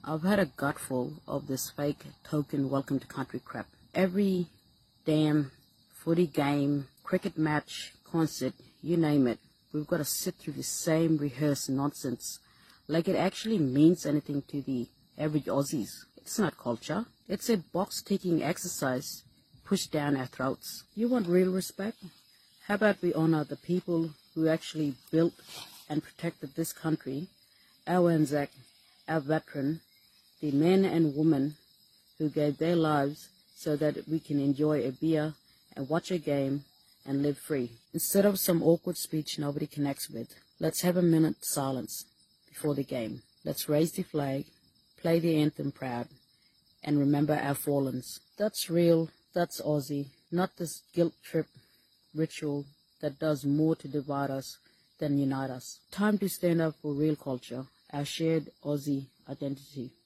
I've had a gutful of this fake token welcome to country crap. Every damn footy game, cricket match, concert, you name it, we've got to sit through the same rehearsed nonsense like it actually means anything to the average Aussies. It's not culture. It's a box-ticking exercise pushed down our throats. You want real respect? How about we honor the people who actually built and protected this country, our Anzac, our veteran, the men and women who gave their lives so that we can enjoy a beer and watch a game and live free. Instead of some awkward speech nobody connects with, let's have a minute silence before the game. Let's raise the flag, play the anthem proud, and remember our fallens. That's real, that's Aussie, not this guilt trip ritual that does more to divide us than unite us. Time to stand up for real culture, our shared Aussie identity.